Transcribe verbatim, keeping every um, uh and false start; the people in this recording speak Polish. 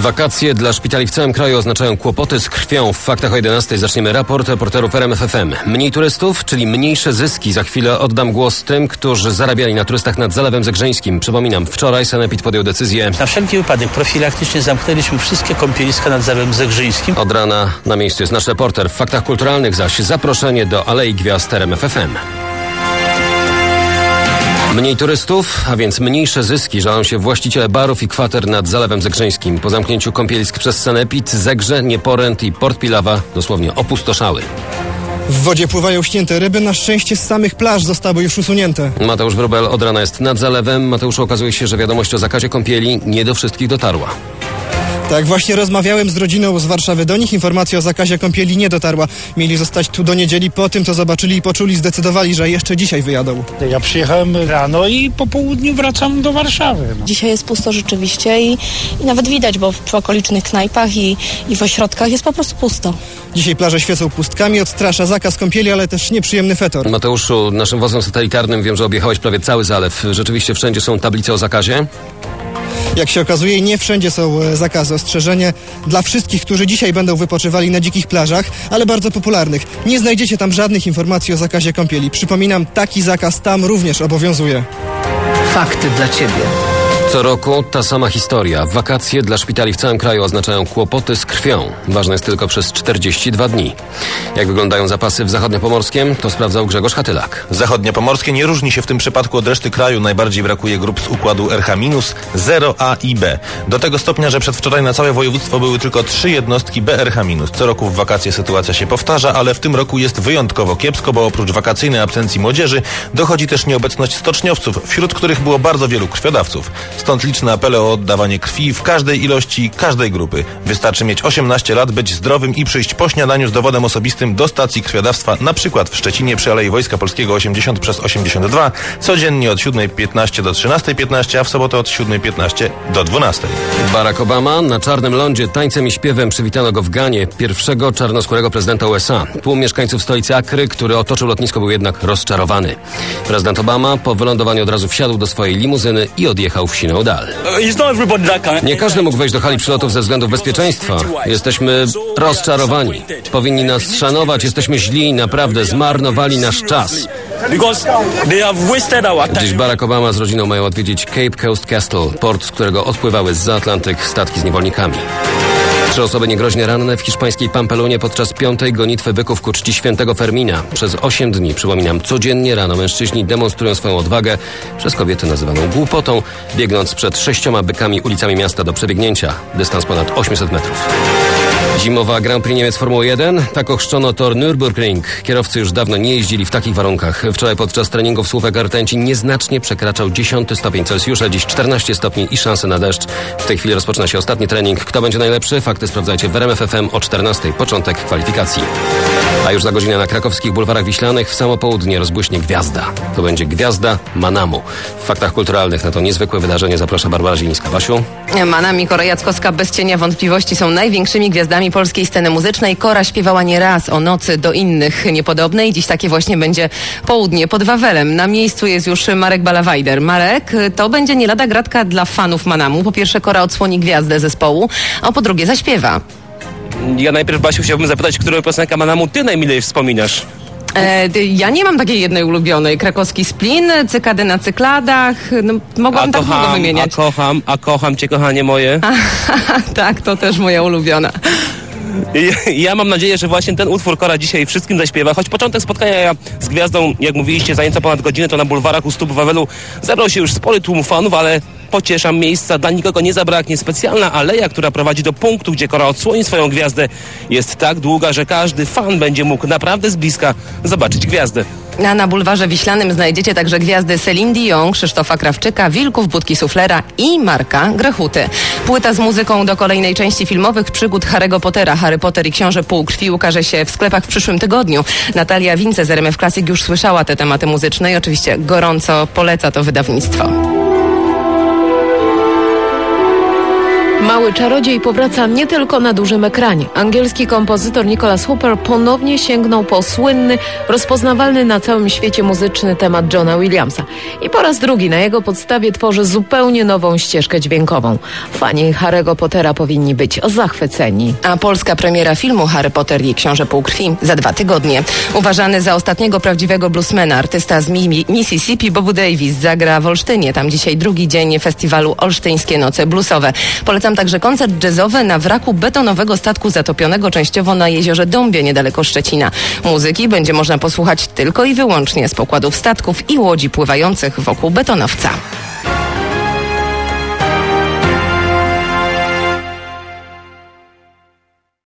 Wakacje dla szpitali w całym kraju oznaczają kłopoty z krwią. W Faktach o jedenastej zaczniemy raport reporterów R M F F M. Mniej turystów, czyli mniejsze zyski. Za chwilę oddam głos tym, którzy zarabiali na turystach nad Zalewem Zegrzeńskim. Przypominam, wczoraj Sanepid podjął decyzję. Na wszelki wypadek profilaktycznie zamknęliśmy wszystkie kąpieliska nad Zalewem Zegrzeńskim. Od rana na miejscu jest nasz reporter. W Faktach kulturalnych zaś zaproszenie do Alei Gwiazd R M F F M. Mniej turystów, a więc mniejsze zyski żalą się właściciele barów i kwater nad Zalewem Zegrzeńskim. Po zamknięciu kąpielisk przez Sanepid Zegrze, Nieporęt i Port Pilawa dosłownie opustoszały. W wodzie pływają śnięte ryby, na szczęście z samych plaż zostały już usunięte. Mateusz Wróbel od rana jest nad zalewem. Mateuszu, okazuje się, że wiadomość o zakazie kąpieli nie do wszystkich dotarła. Tak, właśnie rozmawiałem z rodziną z Warszawy. Do nich informacja o zakazie kąpieli nie dotarła. Mieli zostać tu do niedzieli. Po tym, co zobaczyli i poczuli, zdecydowali, że jeszcze dzisiaj wyjadą. Ja przyjechałem rano i po południu wracam do Warszawy. No. Dzisiaj jest pusto rzeczywiście i, i nawet widać, bo w okolicznych knajpach i, i w ośrodkach jest po prostu pusto. Dzisiaj plaże świecą pustkami, odstrasza zakaz kąpieli, ale też nieprzyjemny fetor. Mateuszu, naszym wozem satelitarnym wiem, że objechałeś prawie cały zalew. Rzeczywiście wszędzie są tablice o zakazie? Jak się okazuje, nie wszędzie są zakazy, ostrzeżenie dla wszystkich, którzy dzisiaj będą wypoczywali na dzikich plażach, ale bardzo popularnych. Nie znajdziecie tam żadnych informacji o zakazie kąpieli. Przypominam, taki zakaz tam również obowiązuje. Fakty dla Ciebie. Co roku ta sama historia. Wakacje dla szpitali w całym kraju oznaczają kłopoty z krwią. Ważne jest tylko przez czterdzieści dwa dni. Jak wyglądają zapasy w Zachodniopomorskiem, to sprawdzał Grzegorz Hatylak. Zachodniopomorskie nie różni się w tym przypadku od reszty kraju. Najbardziej brakuje grup z układu R H minus, zero A i B. Do tego stopnia, że przedwczoraj na całe województwo były tylko trzy jednostki B R H minus. Co roku w wakacje sytuacja się powtarza, ale w tym roku jest wyjątkowo kiepsko, bo oprócz wakacyjnej absencji młodzieży dochodzi też nieobecność stoczniowców, wśród których było bardzo wielu krwiodawców. Stąd liczne apele o oddawanie krwi w każdej ilości, każdej grupy. Wystarczy mieć osiemnaście lat, być zdrowym i przyjść po śniadaniu z dowodem osobistym do stacji krwiodawstwa, na przykład w Szczecinie przy Alei Wojska Polskiego osiemdziesiąt przez osiemdziesiąt dwa, codziennie od siódmej piętnaście do trzynastej piętnaście, a w sobotę od siódmej piętnaście do dwunastej. Barack Obama na czarnym lądzie tańcem i śpiewem przywitano go w Ganie, pierwszego czarnoskórego prezydenta U S A. Tłum mieszkańców stolicy Akry, który otoczył lotnisko, był jednak rozczarowany. Prezydent Obama po wylądowaniu od razu wsiadł do swojej limuzyny i odjechał w siną dal. Nie każdy mógł wejść do hali przylotów ze względów bezpieczeństwa. Jesteśmy rozczarowani. Powinni nas szanować, jesteśmy źli, naprawdę zmarnowali nasz czas. Dziś Barack Obama z rodziną mają odwiedzić Cape Coast Castle, port, z którego odpływały zza Atlantyk statki z niewolnikami. Trzy osoby niegroźnie ranne w hiszpańskiej Pampelunie podczas piątej gonitwy byków ku czci świętego Fermina. Przez osiem dni, przypominam, codziennie rano mężczyźni demonstrują swoją odwagę, przez kobiety nazywaną głupotą, biegnąc przed sześcioma bykami ulicami miasta do przebiegnięcia. Dystans ponad osiemset metrów. Zimowa Grand Prix Niemiec Formuły jeden. Tak ochrzczono tor Nürburgring. Kierowcy już dawno nie jeździli w takich warunkach. Wczoraj podczas treningów słupek rtęci nieznacznie przekraczał dziesiąty stopień Celsjusza. Dziś czternaście stopni i szanse na deszcz. W tej chwili rozpoczyna się ostatni trening. Kto będzie najlepszy? Fakty sprawdzajcie w R M F F M o czternastej. Początek kwalifikacji. A już za godzinę na krakowskich bulwarach wiślanych w samo południe rozbłyśnie gwiazda. To będzie gwiazda Manamu. W faktach kulturalnych na to niezwykłe wydarzenie zaprasza Barbara Zielińska. Basiu? Manam i Kora Jackowska bez cienia wątpliwości są największymi gwiazdami polskiej sceny muzycznej. Kora śpiewała nieraz o nocy do innych niepodobnej. Dziś takie właśnie będzie południe pod Wawelem. Na miejscu jest już Marek Balawajder. Marek, to będzie nie lada gratka dla fanów Manamu. Po pierwsze, Kora odsłoni gwiazdę zespołu, a po drugie zaśpiewa. Ja najpierw, Basiu, chciałbym zapytać, którą piosenkę Manamu ty najmilej wspominasz? E, ja nie mam takiej jednej ulubionej. Krakowski Splin, Cykady na cykladach. No, mogłabym tak długo wymieniać. A kocham, a kocham cię, kochanie moje. Tak, to też moja ulubiona. I ja mam nadzieję, że właśnie ten utwór Kora dzisiaj wszystkim zaśpiewa. Choć początek spotkania z gwiazdą, jak mówiliście, za nieco ponad godzinę, to na bulwarach u stóp Wawelu zebrał się już spory tłum fanów, ale pocieszam, miejsca dla nikogo nie zabraknie. Specjalna aleja, która prowadzi do punktu, gdzie Kora odsłoni swoją gwiazdę, jest tak długa, że każdy fan będzie mógł naprawdę z bliska zobaczyć gwiazdę. A na bulwarze wiślanym znajdziecie także gwiazdy Celine Dion, Krzysztofa Krawczyka, Wilków, Budki Suflera i Marka Grechuty. Płyta z muzyką do kolejnej części filmowych przygód Harry'ego Pottera. Harry Potter i Książę Półkrwi ukaże się w sklepach w przyszłym tygodniu. Natalia Wince z R M F Classic już słyszała te tematy muzyczne i oczywiście gorąco poleca to wydawnictwo. Mały czarodziej powraca nie tylko na dużym ekranie. Angielski kompozytor Nicholas Hooper ponownie sięgnął po słynny, rozpoznawalny na całym świecie muzyczny temat Johna Williamsa. I po raz drugi na jego podstawie tworzy zupełnie nową ścieżkę dźwiękową. Fani Harry'ego Pottera powinni być zachwyceni. A polska premiera filmu Harry Potter i Książę Półkrwi za dwa tygodnie. Uważany za ostatniego prawdziwego bluesmana, artysta z Mi- Mississippi Bobu Davis zagra w Olsztynie. Tam dzisiaj drugi dzień festiwalu Olsztyńskie Noce Bluesowe. Polecam także koncert jazzowy na wraku betonowego statku zatopionego częściowo na jeziorze Dąbie niedaleko Szczecina. Muzyki będzie można posłuchać tylko i wyłącznie z pokładów statków i łodzi pływających wokół betonowca.